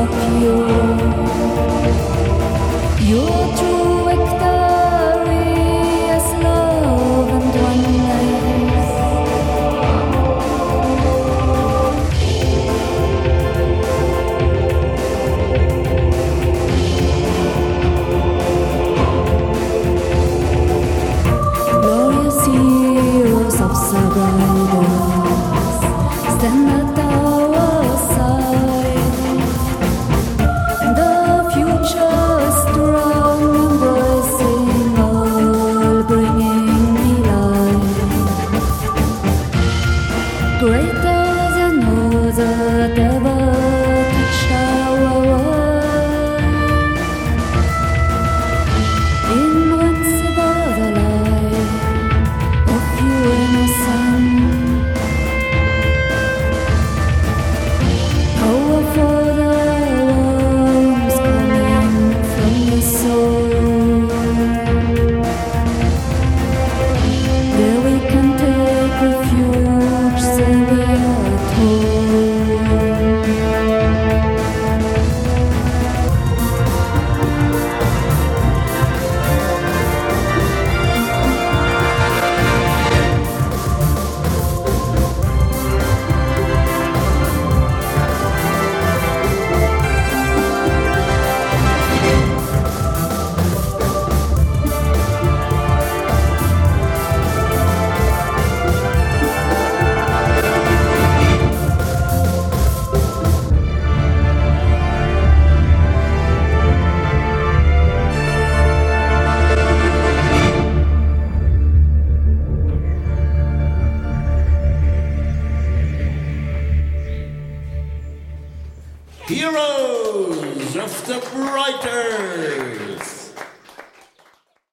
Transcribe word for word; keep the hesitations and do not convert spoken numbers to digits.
of you. Your true victorious love and oneness. Glorious heroes of survivors stand at our side. The future strong, embracing all, bringing me life. Greater than all that ever touched our world. Invincible the light of you innocent. Powerful the warmth coming from your soul. There we can take refuge, say we are at home. Heroes of the Brighters.